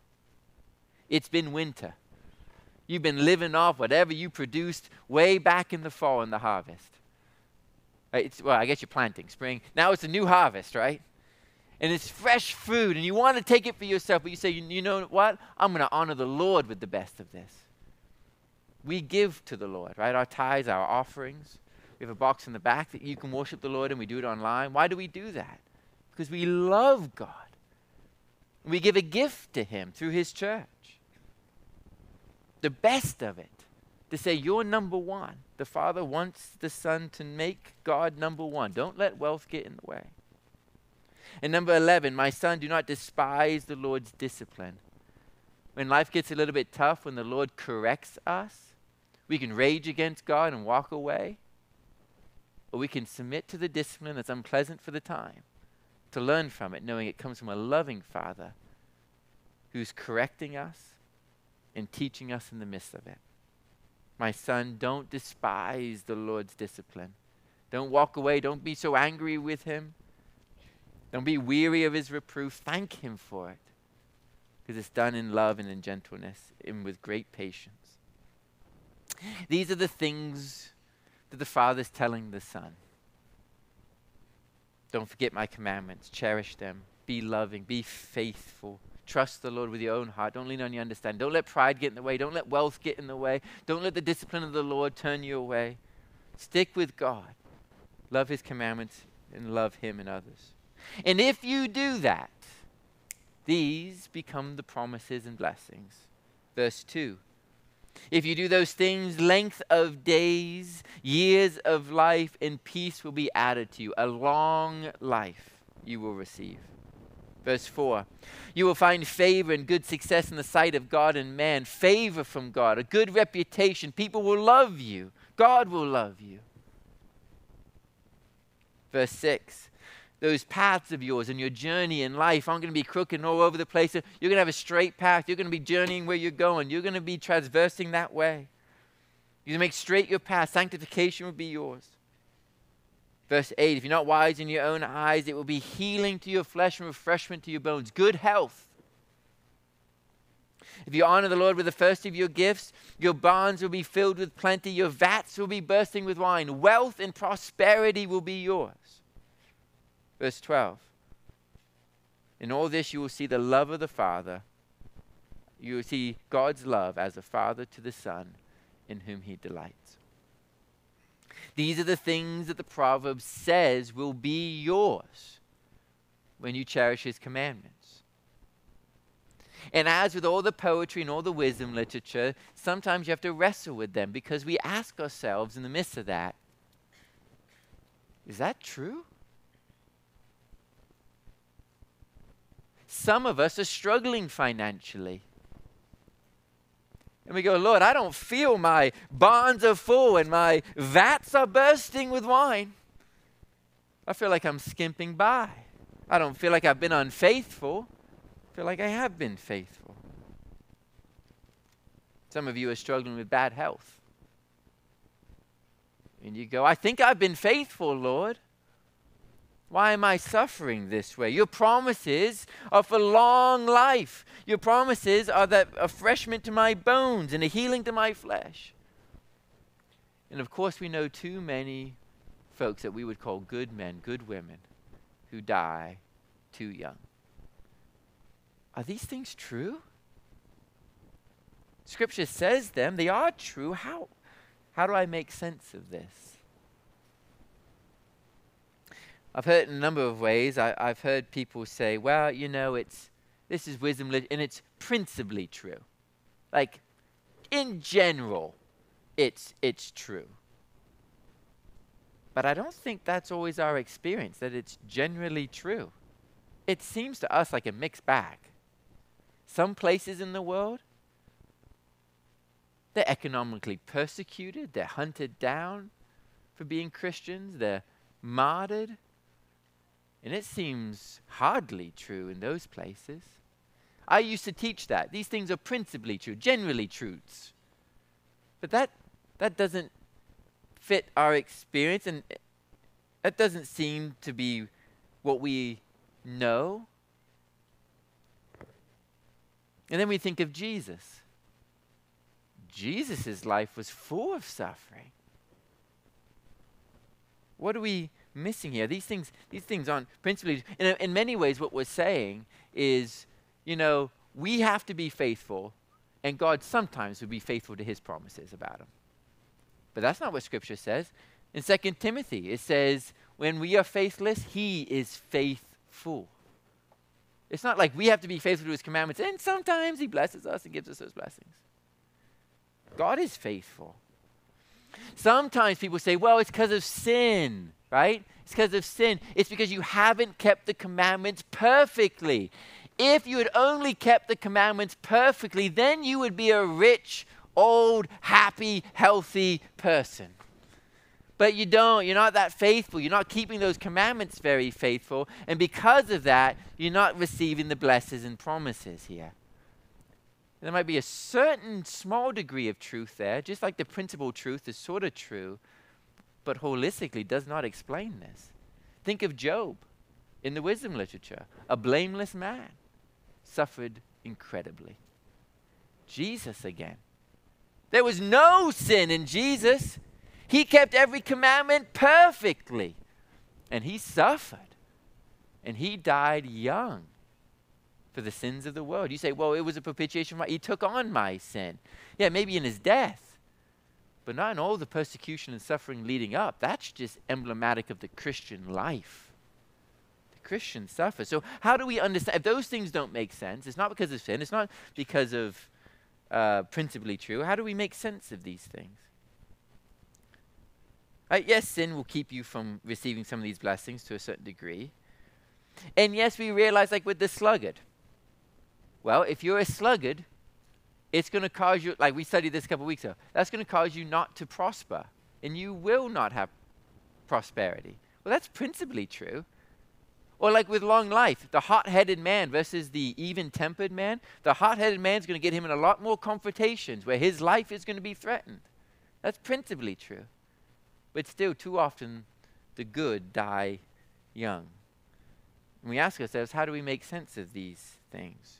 It's been winter. You've been living off whatever you produced way back in the fall in the harvest. Right? It's, well, I guess you're planting spring. Now it's a new harvest, right? And it's fresh food, and you want to take it for yourself, but you say, you, you know what? I'm going to honor the Lord with the best of this. We give to the Lord, right? Our tithes, our offerings. We have a box in the back that you can worship the Lord, and we do it online. Why do we do that? Because we love God. We give a gift to him through his church. The best of it, to say you're number one. The Father wants the Son to make God number one. Don't let wealth get in the way. And number eleven, my son, do not despise the Lord's discipline, when life gets a little bit tough, when the Lord corrects us, we can rage against God and walk away, or we can submit to the discipline that's unpleasant for the time, to learn from it, knowing it comes from a loving Father who's correcting us and teaching us in the midst of it. My son, don't despise the Lord's discipline. Don't walk away. Don't be so angry with him. Don't be weary of his reproof. Thank him for it, because it's done in love and in gentleness and with great patience. These are the things that the Father's telling the Son. Don't forget my commandments. Cherish them. Be loving. Be faithful. Trust the Lord with your own heart. Don't lean on your understanding. Don't let pride get in the way. Don't let wealth get in the way. Don't let the discipline of the Lord turn you away. Stick with God. Love his commandments and love him and others. And if you do that, these become the promises and blessings. Verse two. If you do those things, length of days, years of life, and peace will be added to you. A long life you will receive. Verse four, you will find favor and good success in the sight of God and man. Favor from God, a good reputation. People will love you. God will love you. Verse six, those paths of yours and your journey in life aren't going to be crooked and all over the place. You're going to have a straight path. You're going to be journeying where you're going. You're going to be traversing that way. You're going to make straight your path. Sanctification will be yours. Verse eight, if you're not wise in your own eyes, it will be healing to your flesh and refreshment to your bones. Good health. If you honor the Lord with the first of your gifts, your barns will be filled with plenty. Your vats will be bursting with wine. Wealth and prosperity will be yours. Verse twelve, in all this you will see the love of the Father. You will see God's love as a father to the Son in whom he delights. These are the things that the proverb says will be yours when you cherish his commandments. And as with all the poetry and all the wisdom literature, sometimes you have to wrestle with them, because we ask ourselves in the midst of that, is that true? Some of us are struggling financially. And we go, Lord, I don't feel my barns are full and my vats are bursting with wine. I feel like I'm skimping by. I don't feel like I've been unfaithful. I feel like I have been faithful. Some of you are struggling with bad health. And you go, I think I've been faithful, Lord. Why am I suffering this way? Your promises are for long life. Your promises are that a refreshment to my bones and a healing to my flesh. And of course, we know too many folks that we would call good men, good women, who die too young. Are these things true? Scripture says them. They are true. How, how do I make sense of this? I've heard in a number of ways. I, I've heard people say, well, you know, it's this is wisdom, lit- and it's principally true. Like, in general, it's it's true. But I don't think that's always our experience, that it's generally true. It seems to us like a mixed bag. Some places in the world, they're economically persecuted, they're hunted down for being Christians, they're martyred. And it seems hardly true in those places. I used to teach that. These things are principally true, generally truths. But that that doesn't fit our experience, and that doesn't seem to be what we know. And then we think of Jesus. Jesus' life was full of suffering. What are we missing here? These things, these things aren't principally. In, in many ways, what we're saying is, you know, we have to be faithful, and God sometimes will be faithful to his promises about him. But that's not what Scripture says. In Second Timothy, it says, when we are faithless, he is faithful. It's not like we have to be faithful to his commandments, and sometimes he blesses us and gives us those blessings. God is faithful. Sometimes people say, well, it's because of sin, right? It's because of sin. It's because you haven't kept the commandments perfectly. If you had only kept the commandments perfectly, then you would be a rich, old, happy, healthy person. But you don't. You're not that faithful. You're not keeping those commandments very faithful. And because of that, you're not receiving the blessings and promises here. There might be a certain small degree of truth there, just like the principal truth is sort of true, but holistically does not explain this. Think of Job in the wisdom literature. A blameless man, suffered incredibly. Jesus again. There was no sin in Jesus. He kept every commandment perfectly. And he suffered. And he died young for the sins of the world. You say, well, it was a propitiation, right? He took on my sin. Yeah, maybe in his death, but not in all the persecution and suffering leading up. That's just emblematic of the Christian life. The Christian suffers. So how do we understand? If those things don't make sense, it's not because of sin. It's not because of uh, principally true. How do we make sense of these things? Right? Yes, sin will keep you from receiving some of these blessings to a certain degree. And yes, we realize, like with the sluggard, well, if you're a sluggard, it's going to cause you, like we studied this a couple weeks ago, that's going to cause you not to prosper, and you will not have prosperity. Well, that's principally true. Or like with long life, the hot-headed man versus the even-tempered man, the hot-headed man is going to get him in a lot more confrontations where his life is going to be threatened. That's principally true. But still, too often, the good die young. And we ask ourselves, how do we make sense of these things?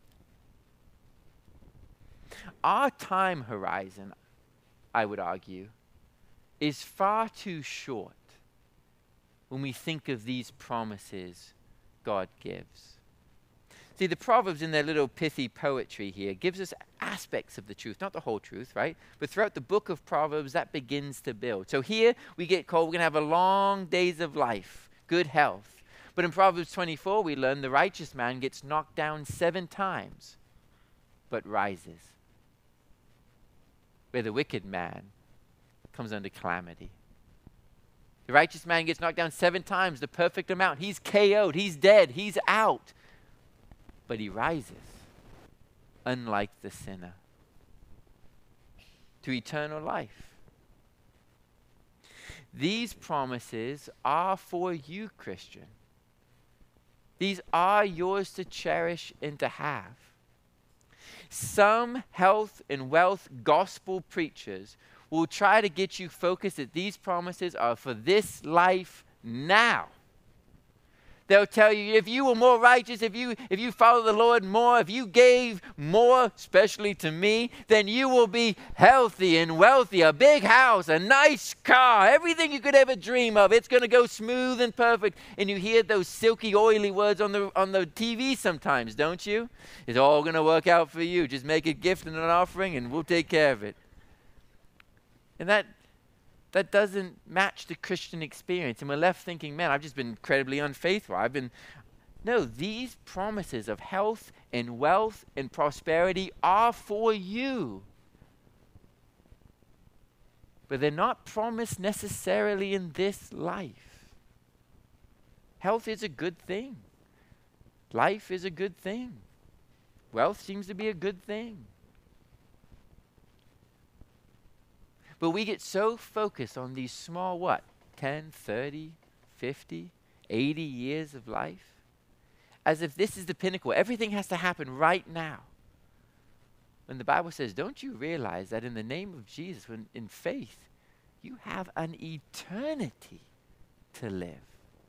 Our time horizon, I would argue, is far too short when we think of these promises God gives. See, the Proverbs in their little pithy poetry here gives us aspects of the truth, not the whole truth, right? But throughout the book of Proverbs, that begins to build. So here we get called, we're going to have a long days of life, good health. But in Proverbs twenty-four, we learn the righteous man gets knocked down seven times, but rises. Where the wicked man comes under calamity. The righteous man gets knocked down seven times, the perfect amount. He's K O'd, he's dead, he's out. But he rises, unlike the sinner, to eternal life. These promises are for you, Christian. These are yours to cherish and to have. Some health and wealth gospel preachers will try to get you focused that these promises are for this life now. They'll tell you, if you were more righteous, if you if you follow the Lord more, if you gave more, especially to me, then you will be healthy and wealthy, a big house, a nice car, everything you could ever dream of. It's going to go smooth and perfect. And you hear those silky, oily words on the on the T V sometimes, don't you? It's all going to work out for you. Just make a gift and an offering, and we'll take care of it. And that That doesn't match the Christian experience. And we're left thinking, man, I've just been incredibly unfaithful. I've been... No, these promises of health and wealth and prosperity are for you. But they're not promised necessarily in this life. Health is a good thing. Life is a good thing. Wealth seems to be a good thing. But we get so focused on these small, what, ten, thirty, fifty, eighty years of life, as if this is the pinnacle. Everything has to happen right now. When the Bible says, don't you realize that in the name of Jesus, when in faith, you have an eternity to live.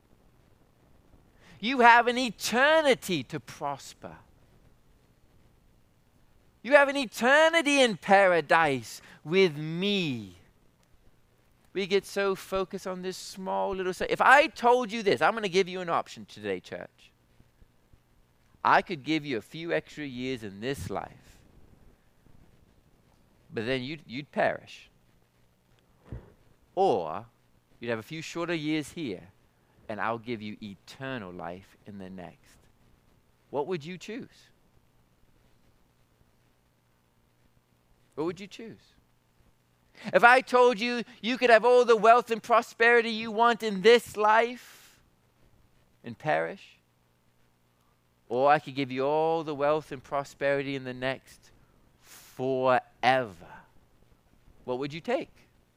You have an eternity to prosper. You have an eternity in paradise with me. We get so focused on this small little... If I told you this, I'm going to give you an option today, church. I could give you a few extra years in this life, but then you'd, you'd perish. Or you'd have a few shorter years here, and I'll give you eternal life in the next. What would you choose? What would you choose? If I told you you could have all the wealth and prosperity you want in this life and perish, or I could give you all the wealth and prosperity in the next forever. What would you take?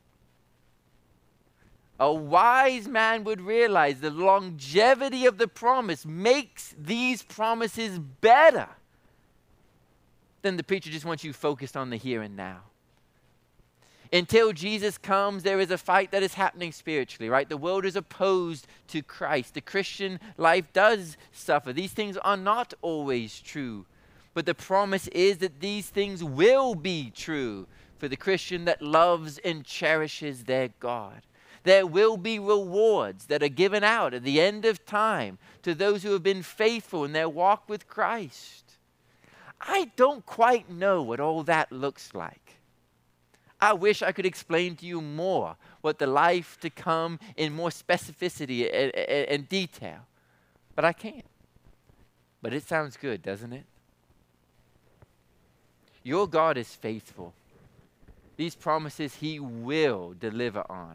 A wise man would realize the longevity of the promise makes these promises better than the preacher just wants you focused on the here and now. Until Jesus comes, there is a fight that is happening spiritually, right? The world is opposed to Christ. The Christian life does suffer. These things are not always true. But the promise is that these things will be true for the Christian that loves and cherishes their God. There will be rewards that are given out at the end of time to those who have been faithful in their walk with Christ. I don't quite know what all that looks like. I wish I could explain to you more what the life to come in more specificity and, and, and detail, but I can't. But it sounds good, doesn't it? Your God is faithful. These promises He will deliver on.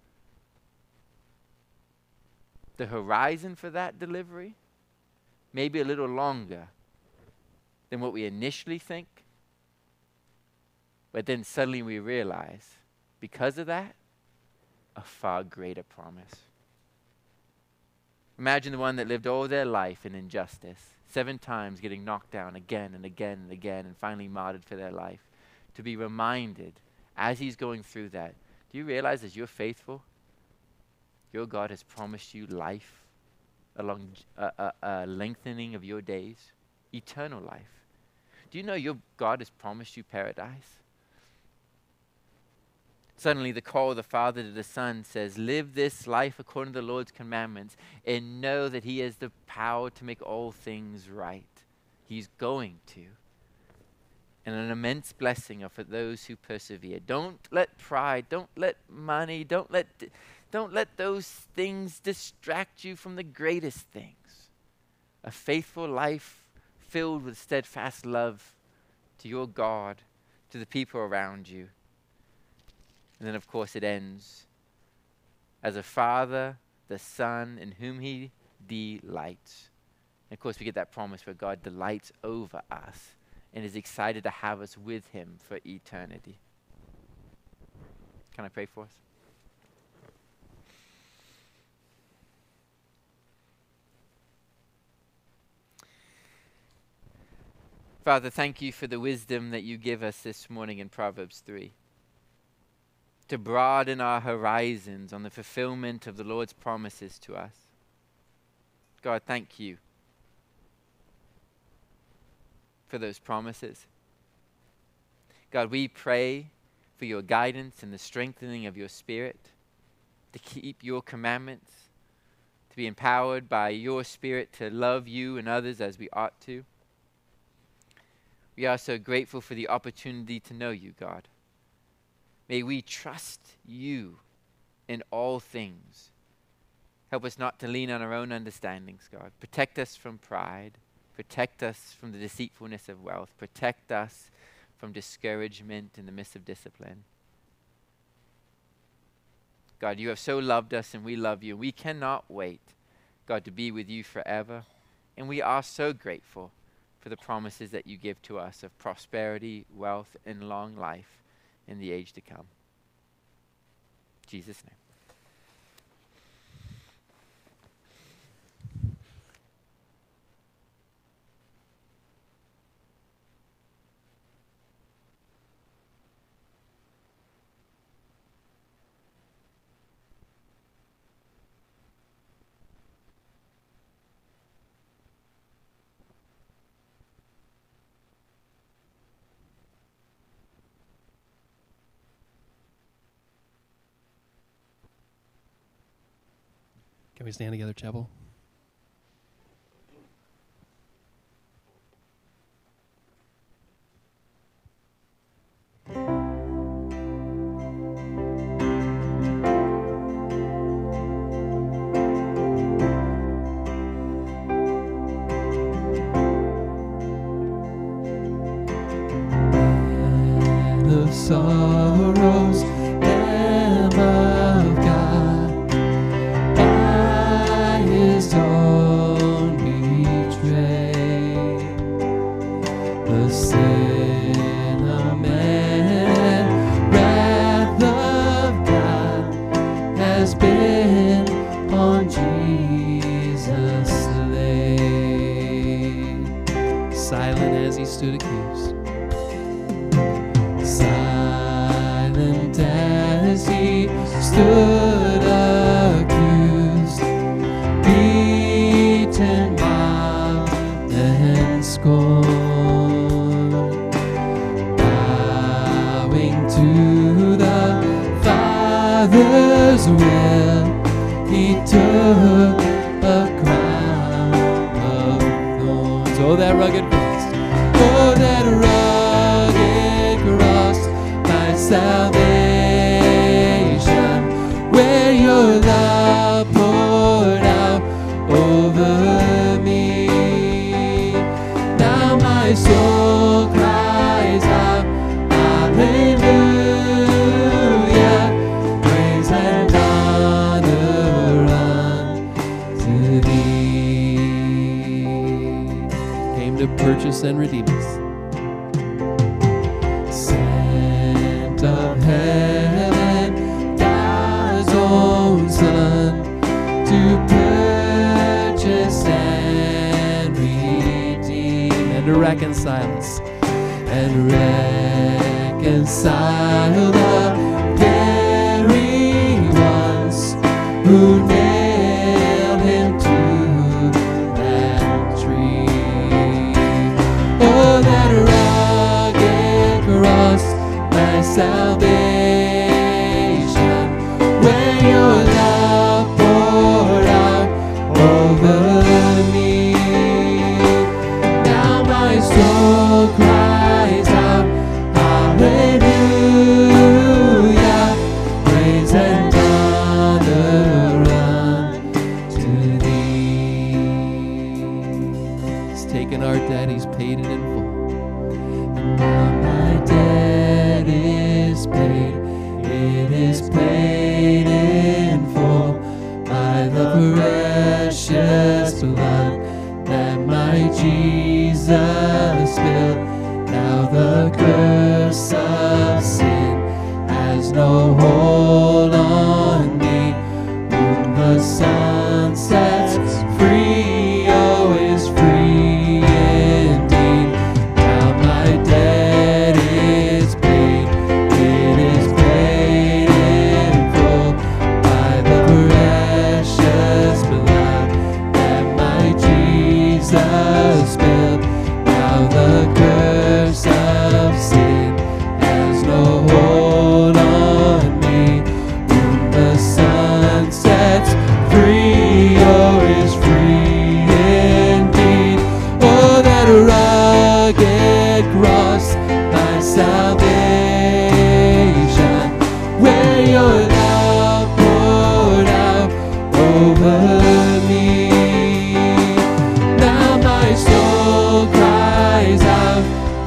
The horizon for that delivery may be a little longer than what we initially think. But then suddenly we realize, because of that, a far greater promise. Imagine the one that lived all their life in injustice, seven times getting knocked down again and again and again, and finally martyred for their life. To be reminded, as he's going through that, do you realize as you're faithful, your God has promised you life, a, long, a, a, a lengthening of your days, eternal life. Do you know your God has promised you paradise? Suddenly the call of the Father to the Son says, live this life according to the Lord's commandments and know that He has the power to make all things right. He's going to. And an immense blessing are for those who persevere. Don't let pride, don't let money, don't let, don't let those things distract you from the greatest things. A faithful life filled with steadfast love to your God, to the people around you. And then, of course, it ends as a Father, the Son, in whom He delights. And, of course, we get that promise where God delights over us and is excited to have us with Him for eternity. Can I pray for us? Father, thank You for the wisdom that You give us this morning in Proverbs three. To broaden our horizons on the fulfillment of the Lord's promises to us. God, thank You for those promises. God, we pray for Your guidance and the strengthening of Your Spirit to keep Your commandments, to be empowered by Your Spirit to love You and others as we ought to. We are so grateful for the opportunity to know You, God. May we trust You in all things. Help us not to lean on our own understandings, God. Protect us from pride. Protect us from the deceitfulness of wealth. Protect us from discouragement in the midst of discipline. God, You have so loved us and we love You. We cannot wait, God, to be with You forever. And we are so grateful for the promises that You give to us of prosperity, wealth, and long life in the age to come. In Jesus' name. Can we stand together, chapel? The sorrows, Lamb of God, by His beaten, mocked, and scorned. Bowing to the Father's will, he took a crown of thorns. Oh, that rugged cross. Oh, that rugged cross, my salvation, where your love poured out over me. Now my soul cries out, hallelujah, praise and honor unto thee. Came to purchase and redeem us. Sent of heaven, God's own Son, to purchase and redeem, and to reconcile us, and reconcile the very ones who nailed him to that tree. Oh, that rugged cross, my salvation, where your love poured out over me. Now my soul cries out, hallelujah, praise and honor unto thee. He's taken our debt, he's paid it in full. Now my debt is paid, it is paid in full by the precious blood that my Jesus spilled. Now the curse of sin has no hold on me. Whom the Son sets free, oh, is free indeed. Now my debt is paid, it is paid in full by the precious blood that my Jesus spilled. Now the curse of sin has no hold on me. Whom the Son sets free, oh, is free indeed. Oh, that rugged cross, my salvation, where your love poured out over me. Now my soul cries out,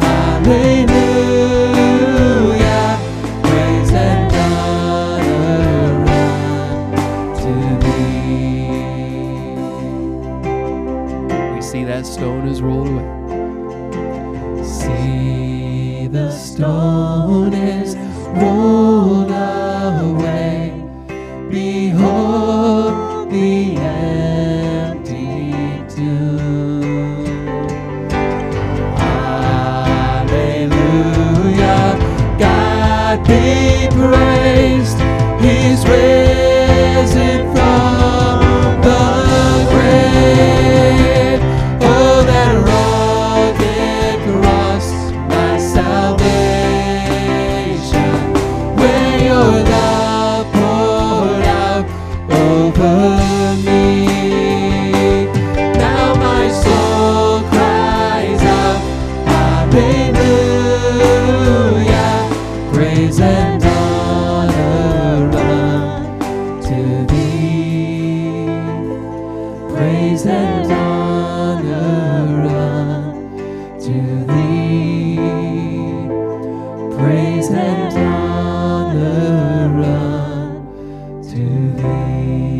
hallelujah, praise and honor unto thee. We see that stone is rolled away. See, the stone is rolled away. Behold the empty tomb. Hallelujah, God be praised, he's risen from the grave. Oh, that rugged cross, my salvation, where your love poured out over me. Now my soul cries out, hallelujah, praise and honor unto thee. Praise and honor unto thee. Praise and honor unto thee.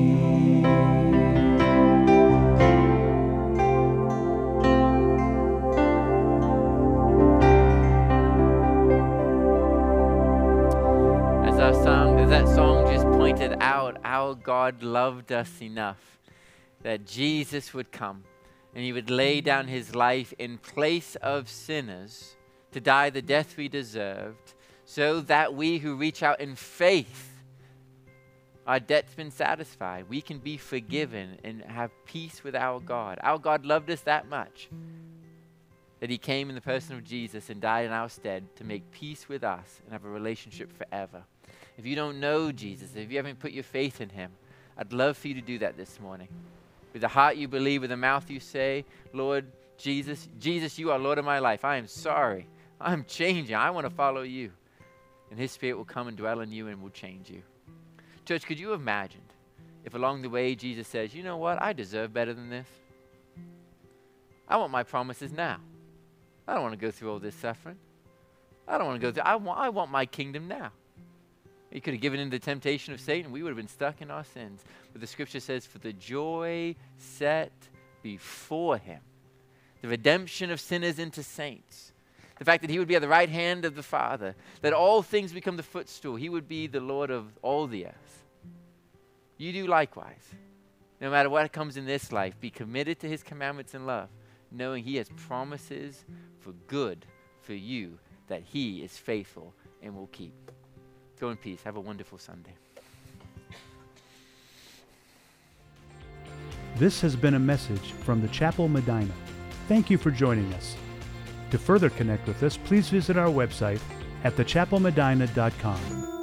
As our song, as that song just pointed out, our God loved us enough that Jesus would come and he would lay down his life in place of sinners to die the death we deserved, so that we who reach out in faith Our debt's been satisfied. We can be forgiven and have peace with our God. Our God loved us that much that he came in the person of Jesus and died in our stead to make peace with us and have a relationship forever. If you don't know Jesus, if you haven't put your faith in him, I'd love for you to do that this morning. With the heart you believe, with the mouth you say, Lord Jesus, Jesus, you are Lord of my life. I am sorry. I'm changing. I want to follow you. And his Spirit will come and dwell in you and will change you. Church, could you imagine if along the way Jesus says, you know what, I deserve better than this. I want my promises now. I don't want to go through all this suffering. I don't want to go through, I want, I want my kingdom now. He could have given in to the temptation of Satan. We would have been stuck in our sins. But the scripture says, for the joy set before him, the redemption of sinners into saints, the fact that he would be at the right hand of the Father, that all things become the footstool. He would be the Lord of all the earth. You do likewise. No matter what comes in this life, be committed to his commandments and love, knowing he has promises for good for you that he is faithful and will keep. Go in peace. Have a wonderful Sunday. This has been a message from the Chapel Medina. Thank you for joining us. To further connect with us, please visit our website at the chapel medina dot com.